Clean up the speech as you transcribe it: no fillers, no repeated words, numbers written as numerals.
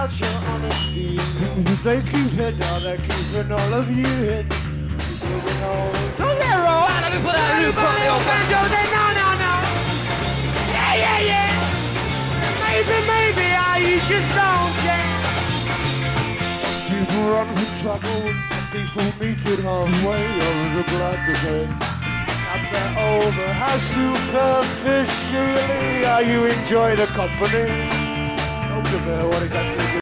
Your honesty, they keep it down, they're keeping all of you hidden. Don't get it wrong. Let me put that loop on the old No. Yeah. Maybe you just don't care. People run from trouble, people meet it halfway. I'm glad to say I'm there over. How superficially are you enjoying the company? What